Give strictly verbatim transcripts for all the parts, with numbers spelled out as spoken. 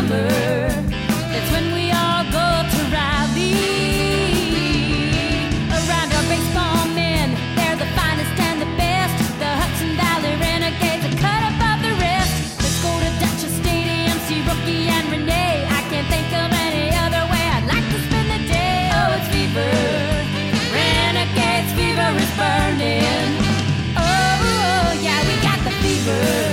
fever. That's when we all go to rally. Around our baseball men, they're the finest and the best. The Hudson Valley Renegades are cut above the rest. Let's go to Dutcher Stadium, see Rookie and Renee. I can't think of any other way I'd like to spend the day. Oh, it's fever. Renegades fever is burning. Oh, yeah, we got the fever.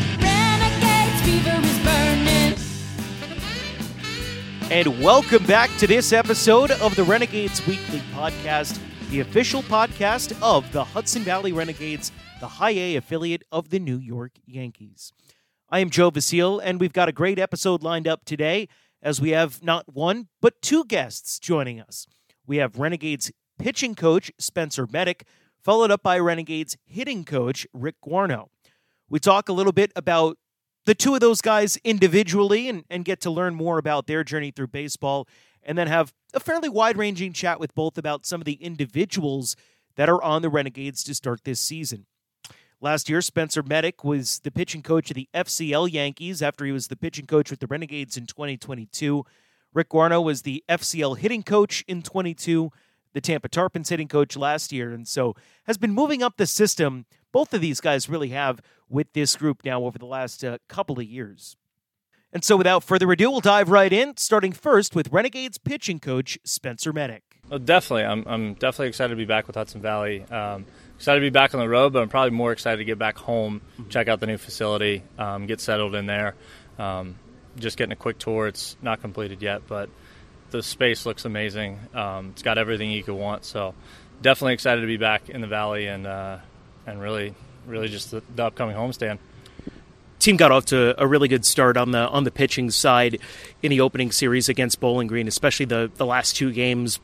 And welcome back to this episode of the Renegades Weekly Podcast, the official podcast of the Hudson Valley Renegades, the High A affiliate of the New York Yankees. I am Joe Vasile, and we've got a great episode lined up today as we have not one, but two guests joining us. We have Renegades pitching coach Spencer Medic, followed up by Renegades hitting coach Rick Guarno. We talk a little bit about the two of those guys individually and, and get to learn more about their journey through baseball, and then have a fairly wide-ranging chat with both about some of the individuals that are on the Renegades to start this season. Last year, Spencer Medic was the pitching coach of the F C L Yankees after he was the pitching coach with the Renegades in twenty twenty-two. Rick Guarno was the F C L hitting coach in twenty-two, the Tampa Tarpons hitting coach last year, and so has been moving up the system. Both of these guys really have with this group now over the last uh, couple of years. And so without further ado, we'll dive right in, starting first with Renegades pitching coach Spencer Medic. Well, definitely. I'm I'm definitely excited to be back with Hudson Valley. Um, excited to be back on the road, but I'm probably more excited to get back home, check out the new facility, um, get settled in there. Um, just getting a quick tour. It's not completed yet, but the space looks amazing. Um, it's got everything you could want, so definitely excited to be back in the Valley and uh, and really, really just the, the upcoming homestand. Team got off to a really good start on the on the pitching side in the opening series against Bowling Green, especially the, the last two games.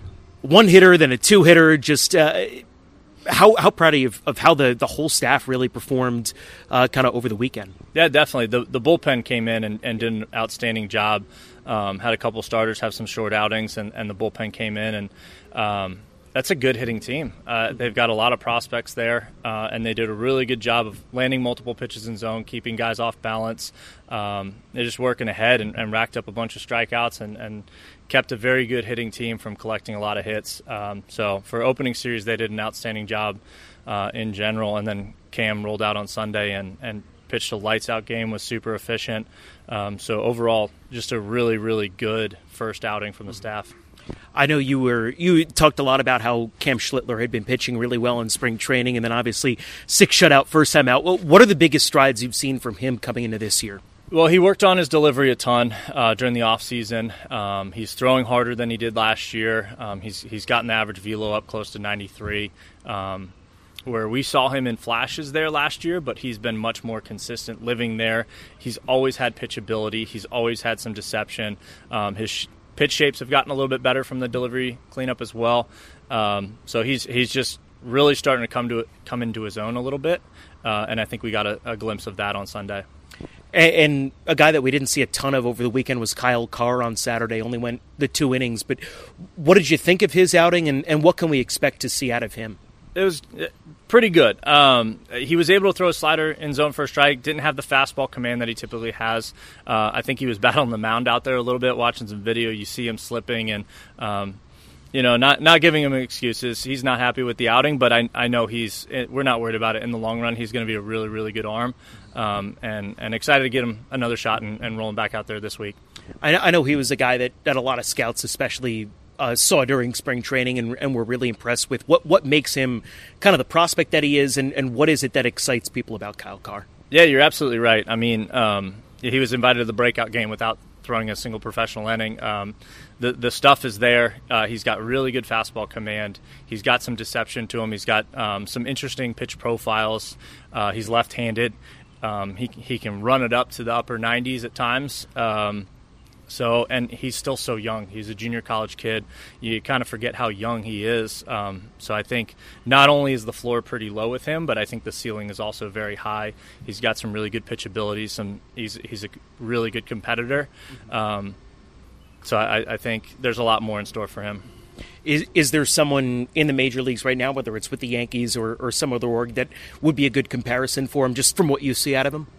One hitter, then a two hitter. Just uh, how how proud are you of, of how the, the whole staff really performed uh, kind of over the weekend? Yeah, definitely. The the bullpen came in and, and did an outstanding job. Um, had a couple starters have some short outings, and, and the bullpen came in, and um, that's a good hitting team. Uh, they've got a lot of prospects there, uh, and they did a really good job of landing multiple pitches in zone, keeping guys off balance. Um, they're just working ahead and, and racked up a bunch of strikeouts and, and kept a very good hitting team from collecting a lot of hits. Um, so for opening series, they did an outstanding job uh, in general, and then Cam rolled out on Sunday and, and pitched a lights-out game, was super efficient. Um, so overall, just a really, really good first outing from the staff. I know you were you talked a lot about how Cam Schlittler had been pitching really well in spring training, and then obviously six shutout first time out. Well, what are the biggest strides you've seen from him coming into this year? Well, he worked on his delivery a ton uh, during the offseason. Um, he's throwing harder than he did last year. Um, he's he's gotten the average velo up close to ninety-three. Um, where we saw him in flashes there last year, but he's been much more consistent living there. He's always had pitchability. He's always had some deception. Um, his sh- pitch shapes have gotten a little bit better from the delivery cleanup as well. Um, so he's he's just really starting to come to it, come into his own a little bit, uh, and I think we got a, a glimpse of that on Sunday. And, and a guy that we didn't see a ton of over the weekend was Kyle Carr on Saturday. Only went the two innings, but what did you think of his outing, and, and what can we expect to see out of him? It was pretty good. Um, he was able to throw a slider in zone for a strike, didn't have the fastball command that he typically has. Uh, I think he was battling the mound out there a little bit, watching some video. You see him slipping and, um, you know, not not giving him excuses. He's not happy with the outing, but I I know he's – we're not worried about it in the long run. He's going to be a really, really good arm, um, and, and excited to get him another shot and, and roll him back out there this week. I, I know he was a guy that, that a lot of scouts especially – Uh, saw during spring training and, and were really impressed with. What what makes him kind of the prospect that he is, and, and what is it that excites people about Kyle Carr? Yeah, you're absolutely right. I mean, um, he was invited to the breakout game without throwing a single professional inning. Um, the the stuff is there. Uh, he's got really good fastball command. He's got some deception to him. He's got um, some interesting pitch profiles. Uh, he's left-handed. Um, he he can run it up to the upper nineties at times. Um, So, and he's still so young. He's a junior college kid. You kind of forget how young he is. Um, so I think not only is the floor pretty low with him, but I think the ceiling is also very high. He's got some really good pitchability. Some he's he's a really good competitor. Um, so I, I think there's a lot more in store for him. Is is there someone in the major leagues right now, whether it's with the Yankees or, or some other org, that would be a good comparison for him, just from what you see out of him?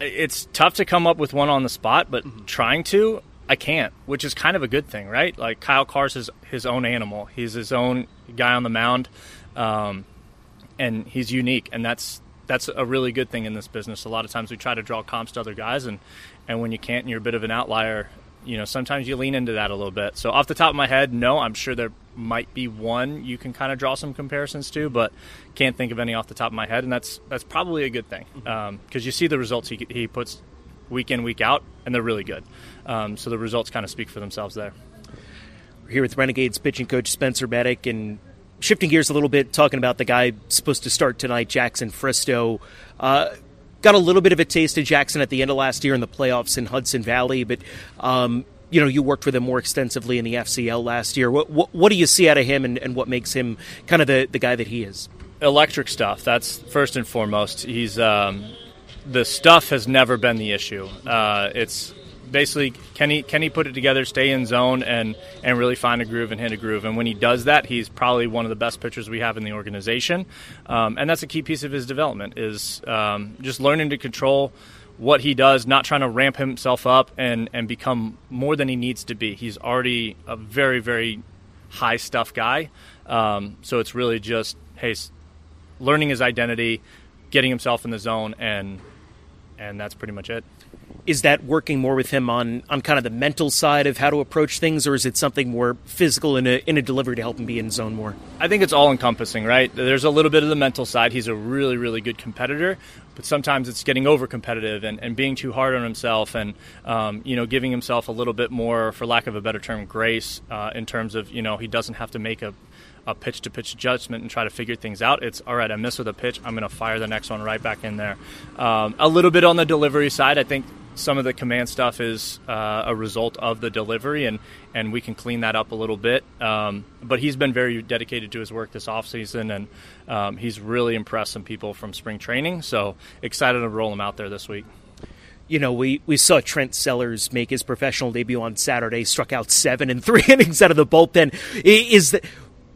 It's tough to come up with one on the spot, but mm-hmm. trying to, I can't, which is kind of a good thing, right? Like Kyle Carr's his, his own animal. He's his own guy on the mound, um, and he's unique, and that's that's a really good thing in this business. A lot of times we try to draw comps to other guys, and, and when you can't and you're a bit of an outlier, you know, sometimes you lean into that a little bit. So off the top of my head, no, I'm sure there might be one you can kind of draw some comparisons to, but can't think of any off the top of my head, and that's that's probably a good thing because um, you see the results he, he puts week in, week out, and they're really good. Um, so the results kind of speak for themselves there. We're here with Renegades pitching coach Spencer Medic, and shifting gears a little bit, talking about the guy supposed to start tonight, Jackson Fristoe. Uh, got a little bit of a taste of Jackson at the end of last year in the playoffs in Hudson Valley, but um, you know, you worked with him more extensively in the F C L last year. What what, what do you see out of him, and, and what makes him kind of the, the guy that he is? Electric stuff. That's first and foremost. He's um, the stuff has never been the issue. Uh, it's basically can he can he put it together, stay in zone, and and really find a groove and hit a groove. And when he does that, he's probably one of the best pitchers we have in the organization. Um, and that's a key piece of his development is um, just learning to control what he does, not trying to ramp himself up and, and become more than he needs to be. He's already a very, very high stuff guy. Um, so it's really just, hey, learning his identity, getting himself in the zone, and and that's pretty much it. Is that working more with him on, on kind of the mental side of how to approach things, or is it something more physical in a in a delivery to help him be in zone more? I think it's all encompassing, right? There's a little bit of the mental side. He's a really, really good competitor, but sometimes it's getting over competitive and, and being too hard on himself and, um, you know, giving himself a little bit more, for lack of a better term, grace uh, in terms of, you know, he doesn't have to make a a pitch-to-pitch adjustment and try to figure things out. It's, all right, I missed with a pitch, I'm going to fire the next one right back in there. Um, a little bit on the delivery side, I think some of the command stuff is uh, a result of the delivery, and, and we can clean that up a little bit. Um, but he's been very dedicated to his work this offseason, and um, he's really impressed some people from spring training, so excited to roll him out there this week. You know, we, we saw Trent Sellers make his professional debut on Saturday, struck out seven in three innings out of the bullpen. Is that...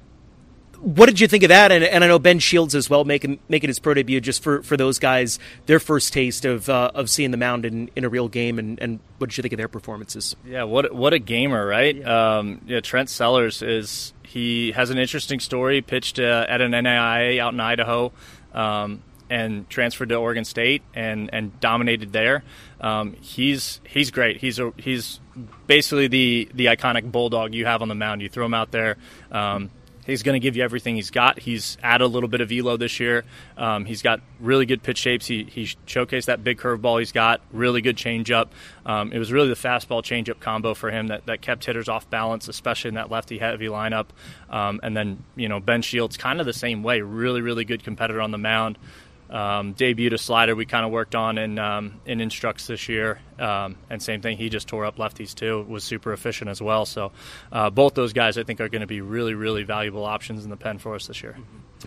What did you think of that? And, and I know Ben Shields as well making making his pro debut, just for, for those guys, their first taste of uh, of seeing the mound in, in a real game. And, and what did you think of their performances? Yeah, what what a gamer, right? Yeah, um, yeah Trent Sellers is he has an interesting story. Pitched uh, at an N A I A out in Idaho, um, and transferred to Oregon State and, and dominated there. Um, he's he's great. He's a he's basically the the iconic bulldog you have on the mound. You throw him out there. Um, He's going to give you everything he's got. He's added a little bit of velo this year. Um, he's got really good pitch shapes. He he showcased that big curveball he's got, really good changeup. Um, it was really the fastball changeup combo for him that, that kept hitters off balance, especially in that lefty-heavy lineup. Um, and then, you know, Ben Shields kind of the same way, really, really good competitor on the mound. Um, debuted a slider we kind of worked on in um, in instructs this year, um, and same thing, he just tore up lefties too, was super efficient as well. So uh, both those guys I think are going to be really, really valuable options in the pen for us this year.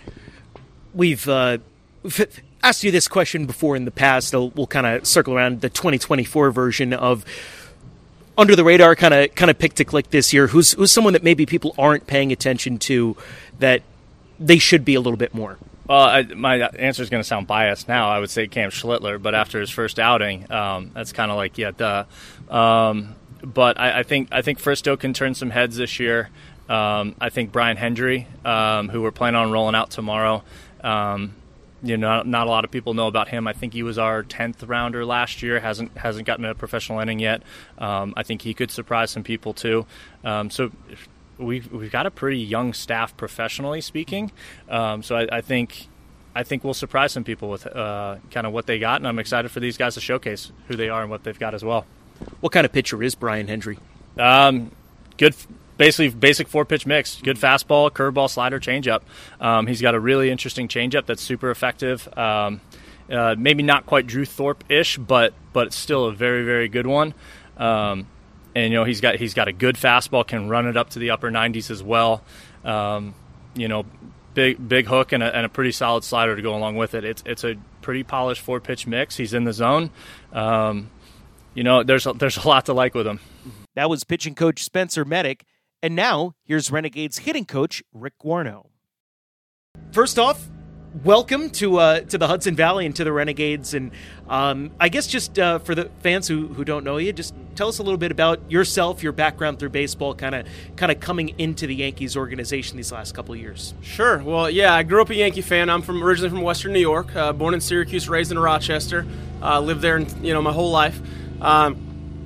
We've uh, f- asked you this question before in the past, so we'll kind of circle around the twenty twenty-four version of under the radar, kind of kind of pick to click this year. Who's who's someone that maybe people aren't paying attention to that they should be a little bit more? Well, I, my answer is going to sound biased now. I would say Cam Schlittler, but after his first outing, um, that's kind of like, yeah, duh. Um, but I, I think I think Fristoe can turn some heads this year. Um, I think Brian Hendry, um, who we're planning on rolling out tomorrow, um, you know, not, not a lot of people know about him. I think he was our tenth rounder last year. hasn't hasn't gotten a professional inning yet. Um, I think he could surprise some people too. Um, so. We've we've got a pretty young staff, professionally speaking. Um, so I, I think I think we'll surprise some people with uh, kind of what they got, and I'm excited for these guys to showcase who they are and what they've got as well. What kind of pitcher is Brian Hendry? Um, good, basically basic four pitch mix. Good fastball, curveball, slider, changeup. Um, he's got a really interesting changeup that's super effective. Um, uh, maybe not quite Drew Thorpe-ish, but but still a very very good one. Um, And, you know, he's got he's got a good fastball, can run it up to the upper nineties as well. Um, you know, big big hook and a, and a pretty solid slider to go along with it. It's it's a pretty polished four-pitch mix. He's in the zone. Um, you know, there's a, there's a lot to like with him. That was pitching coach Spencer Medic. And now, here's Renegades hitting coach Rick Guarno. First off, welcome to uh, to the Hudson Valley and to the Renegades. And um, I guess just uh, for the fans who, who don't know you, just tell us a little bit about yourself, your background through baseball, kind of kind of coming into the Yankees organization these last couple of years. Sure. Well, yeah, I grew up a Yankee fan. I'm from originally from Western New York, uh, born in Syracuse, raised in Rochester. Uh, lived there, you know, my whole life. Um,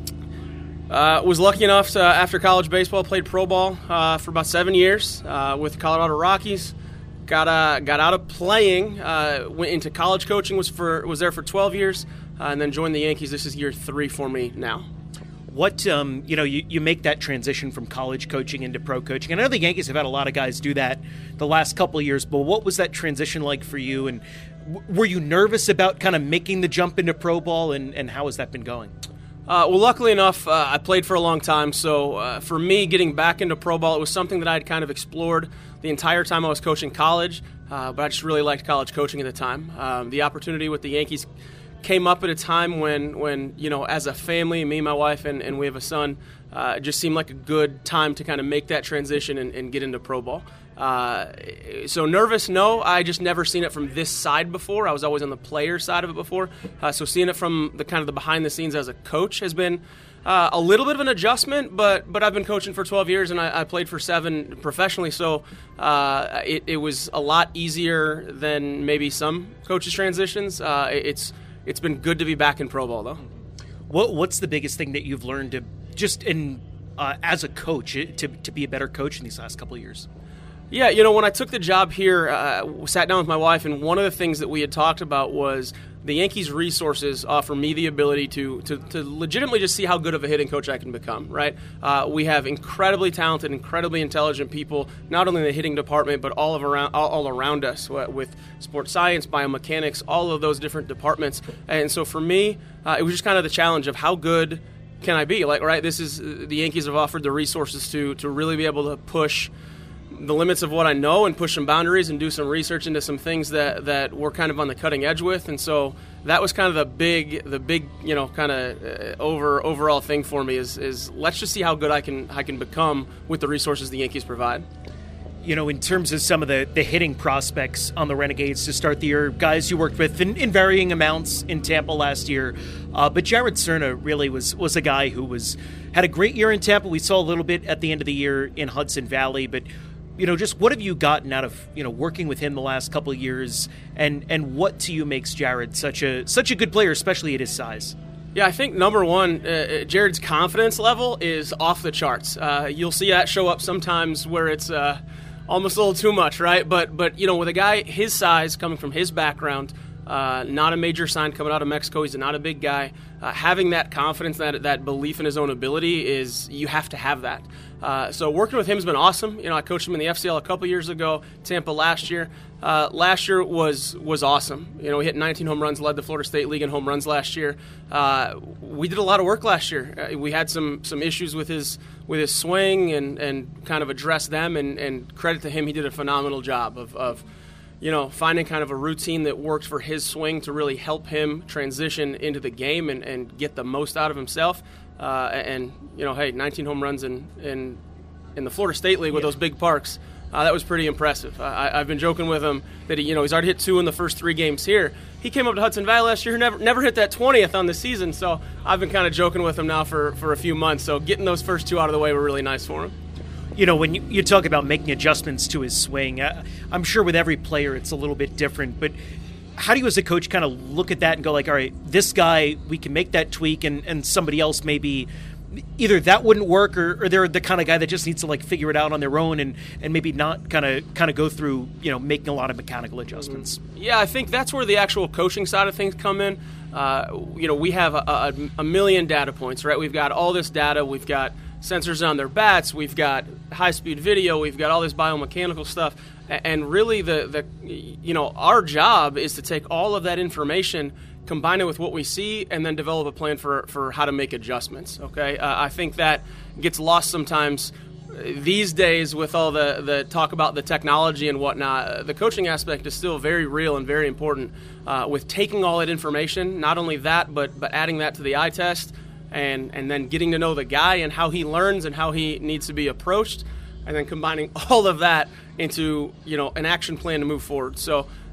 Uh, was lucky enough to, after college baseball, played pro ball uh, for about seven years uh, with the Colorado Rockies. Got uh, got out of playing, uh, went into college coaching. Was for was there for twelve years, uh, and then joined the Yankees. This is year three for me now. What um, you know, you, you make that transition from college coaching into pro coaching. And I know the Yankees have had a lot of guys do that the last couple of years. But what was that transition like for you? And w- were you nervous about kind of making the jump into pro ball? And, and how has that been going? Uh, well, luckily enough, uh, I played for a long time, so uh, for me, getting back into pro ball, it was something that I had kind of explored the entire time I was coaching college, uh, but I just really liked college coaching at the time. Um, the opportunity with the Yankees came up at a time when, when you know, as a family, me, my wife, and, and we have a son, uh, it just seemed like a good time to kind of make that transition and, and get into pro ball. Uh, so nervous, no. I just never seen it from this side before. I was always on the player side of it before. Uh, so seeing it from the kind of the behind the scenes as a coach has been uh, a little bit of an adjustment. But but I've been coaching for twelve years and I, I played for seven professionally. So uh, it, it was a lot easier than maybe some coaches' transitions. Uh, it's it's been good to be back in pro ball though. What what's the biggest thing that you've learned to just in uh, as a coach to to be a better coach in these last couple of years? Yeah, you know, when I took the job here, uh, sat down with my wife, and one of the things that we had talked about was the Yankees' resources offer me the ability to to, to legitimately just see how good of a hitting coach I can become, right? Uh, we have incredibly talented, incredibly intelligent people, not only in the hitting department, but all of around all, all around us with sports science, biomechanics, all of those different departments. And so for me, uh, it was just kind of the challenge of how good can I be? Like, right, this is the Yankees have offered the resources to to really be able to push the limits of what I know and push some boundaries and do some research into some things that, that we're kind of on the cutting edge with. And so that was kind of the big, the big, you know, kind of uh, over overall thing for me is, is let's just see how good I can I can become with the resources the Yankees provide. You know, in terms of some of the, the hitting prospects on the Renegades to start the year, guys you worked with in, in varying amounts in Tampa last year, uh, but Jared Cerna really was was a guy who was had a great year in Tampa. We saw a little bit at the end of the year in Hudson Valley, but you know, just what have you gotten out of, you know, working with him the last couple of years, and, and what to you makes Jared such a such a good player, especially at his size? Yeah, I think number one, uh, Jared's confidence level is off the charts. Uh, you'll see that show up sometimes where it's uh, almost a little too much, right? But but you know, with a guy his size, coming from his background, uh, not a major sign coming out of Mexico, he's not a big guy. Uh, having that confidence, that that belief in his own ability is you have to have that. Uh, so working with him has been awesome. You know, I coached him in the F C L a couple years ago, Tampa last year. Uh, last year was was awesome. You know, we hit nineteen home runs, led the Florida State League in home runs last year. Uh, we did a lot of work last year. Uh, we had some some issues with his with his swing and, and kind of addressed them. And, and credit to him, he did a phenomenal job of, of you know, finding kind of a routine that worked for his swing to really help him transition into the game and, and get the most out of himself. Uh, and, you know, hey, nineteen home runs in, in, in the Florida State League with yeah. those big parks, uh, that was pretty impressive. Uh, I, I've been joking with him that, he, you know, he's already hit two in the first three games here. He came up to Hudson Valley last year, never never hit that twentieth on the season, so I've been kind of joking with him now for, for a few months. So getting those first two out of the way were really nice for him. You know, when you, you talk about making adjustments to his swing, uh, I'm sure with every player it's a little bit different, but how do you as a coach kind of look at that and go like, all right, this guy, we can make that tweak, and, and somebody else maybe either that wouldn't work, or, or they're the kind of guy that just needs to like figure it out on their own and, and maybe not kind of kind of go through, you know, making a lot of mechanical adjustments. Yeah, I think that's where the actual coaching side of things come in. Uh, you know, we have a, a, a million data points, right? We've got all this data. We've got sensors on their bats. We've got high-speed video. We've got all this biomechanical stuff. And really, the, the you know, our job is to take all of that information, combine it with what we see, and then develop a plan for, for how to make adjustments, okay? Uh, I think that gets lost sometimes these days with all the, the talk about the technology and whatnot. The coaching aspect is still very real and very important uh, with taking all that information, not only that, but but adding that to the eye test, and, and then getting to know the guy and how he learns and how he needs to be approached, and then combining all of that into, you know, an action plan to move forward. So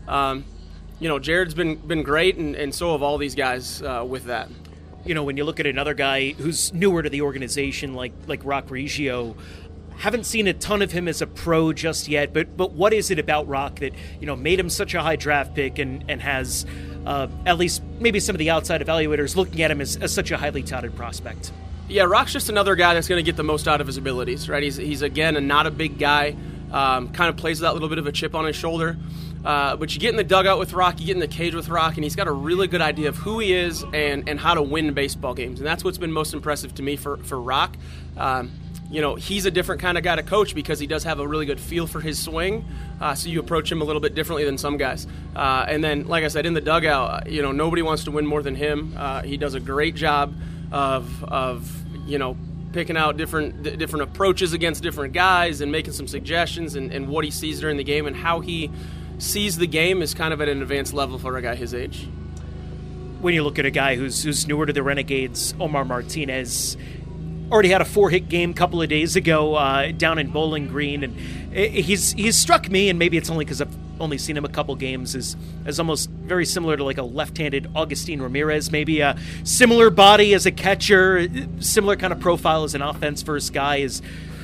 um, you know, Jared's been been great, and, and so have all these guys uh, with that. You know, when you look at another guy who's newer to the organization, like like Rock Reggio, haven't seen a ton of him as a pro just yet, but but what is it about Rock that, you know, made him such a high draft pick and, and has uh, at least maybe some of the outside evaluators looking at him as, as such a highly touted prospect? Yeah, Rock's just another guy that's going to get the most out of his abilities, right? He's, he's again, a, not a big guy, um, kind of plays with that little bit of a chip on his shoulder. Uh, but you get in the dugout with Rock, you get in the cage with Rock, and he's got a really good idea of who he is and, and how to win baseball games. And that's what's been most impressive to me for, for Rock. Um, you know, he's a different kind of guy to coach because he does have a really good feel for his swing. Uh, so you approach him a little bit differently than some guys. Uh, and then, like I said, in the dugout, you know, nobody wants to win more than him. Uh, he does a great job of, of you know, picking out different different approaches against different guys and making some suggestions and, and what he sees during the game and how he sees the game is kind of at an advanced level for a guy his age. When you look at a guy who's who's newer to the Renegades, Omar Martinez already had a four-hit game a couple of days ago uh, down in Bowling Green, and he's he's struck me, and maybe it's only because I've only seen him a couple games, as as almost very similar to like a left-handed Augustin Ramirez, maybe a similar body as a catcher, similar kind of profile as an offense-first guy. Is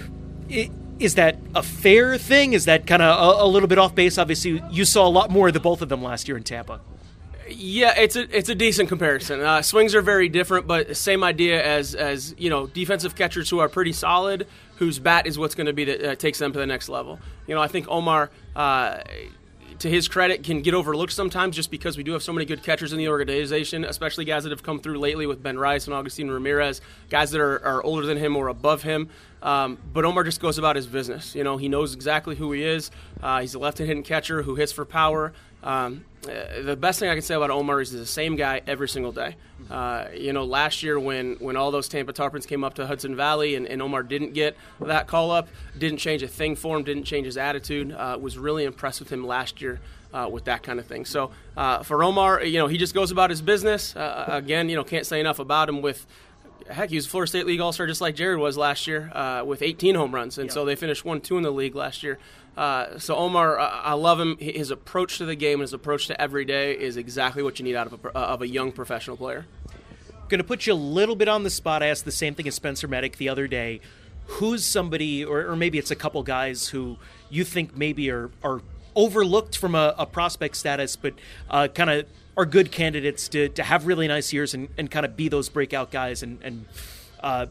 it, Is that a fair thing? Is that kind of a, a little bit off base? Obviously, you saw a lot more of the both of them last year in Tampa. Yeah, it's a it's a decent comparison. Uh, swings are very different, but same idea as as you know, defensive catchers who are pretty solid, whose bat is what's going to be that uh, takes them to the next level. You know, I think Omar, uh, to his credit, can get overlooked sometimes just because we do have so many good catchers in the organization, especially guys that have come through lately with Ben Rice and Augustin Ramirez, guys that are, are older than him or above him. Um, but Omar just goes about his business. You know, he knows exactly who he is. Uh, he's a left-handed catcher who hits for power. Um, uh, the best thing I can say about Omar is he's the same guy every single day. Uh, you know, last year when, when all those Tampa Tarpons came up to Hudson Valley and, and Omar didn't get that call-up, didn't change a thing for him, didn't change his attitude, uh, was really impressed with him last year uh, with that kind of thing. So uh, for Omar, you know, he just goes about his business. Uh, again, you know, can't say enough about him with Heck, he was Florida State League All-Star just like Jared was last year uh, with eighteen home runs, and yeah. so they finished one two in the league last year. Uh, so Omar, uh, I love him. His approach to the game and his approach to every day is exactly what you need out of a, uh, of a young professional player. Going to put you a little bit on the spot. I asked the same thing as Spencer Medic the other day. Who's somebody, or, or maybe it's a couple guys who you think maybe are, are overlooked from a, a prospect status, but uh, kind of are good candidates to, to have really nice years and, and kind of be those breakout guys and, and uh,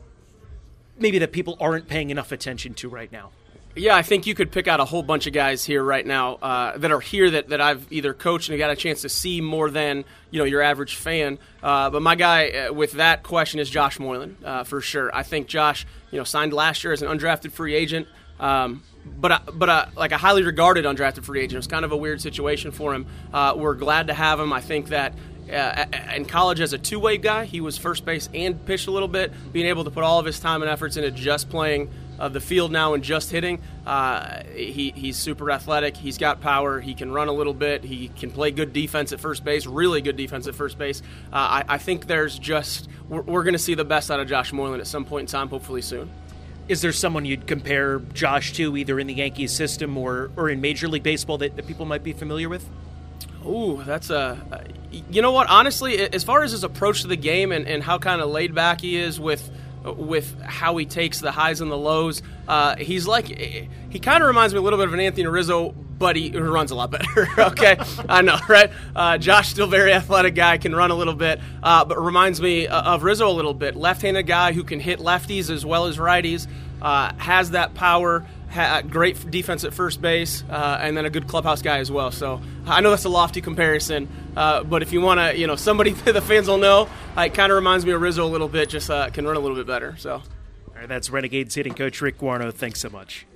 maybe that people aren't paying enough attention to right now? Yeah, I think you could pick out a whole bunch of guys here right now uh, that are here that, that I've either coached and got a chance to see more than, you know, your average fan. Uh, but my guy uh, with that question is Josh Moylan, uh, for sure. I think Josh, you know, signed last year as an undrafted free agent. Um, But uh, but uh, like a highly regarded undrafted free agent. It was kind of a weird situation for him. Uh, we're glad to have him. I think that uh, in college as a two-way guy, he was first base and pitched a little bit. Being able to put all of his time and efforts into just playing uh, the field now and just hitting, uh, he he's super athletic. He's got power. He can run a little bit. He can play good defense at first base, really good defense at first base. Uh, I, I think there's just we're, we're going to see the best out of Josh Moylan at some point in time, hopefully soon. Is there someone you'd compare Josh to, either in the Yankees system or, or in Major League Baseball, that, that people might be familiar with? Ooh, that's a uh, – you know what? Honestly, as far as his approach to the game and, and how kind of laid back he is with with how he takes the highs and the lows, uh, he's like – he kind of reminds me a little bit of an Anthony Rizzo, but he runs a lot better, okay? I know, right? Uh, Josh, still very athletic guy, can run a little bit, uh, but reminds me of Rizzo a little bit. Left-handed guy who can hit lefties as well as righties, uh, has that power, ha- great defense at first base, uh, and then a good clubhouse guy as well. So I know that's a lofty comparison, uh, but if you want to, you know, somebody the fans will know, uh, it kind of reminds me of Rizzo a little bit, just uh, can run a little bit better. So, all right, that's Renegades hitting coach Rick Guarno. Thanks so much.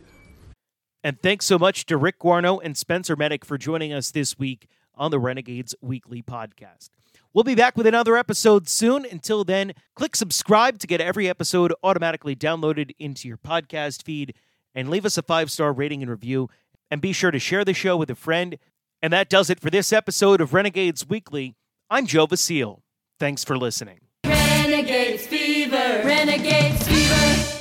And thanks so much to Rick Guarno and Spencer Medic for joining us this week on the Renegades Weekly Podcast. We'll be back with another episode soon. Until then, click subscribe to get every episode automatically downloaded into your podcast feed, and leave us a five-star rating and review. And be sure to share the show with a friend. And that does it for this episode of Renegades Weekly. I'm Joe Vasile. Thanks for listening. Renegades Fever, Renegades Fever.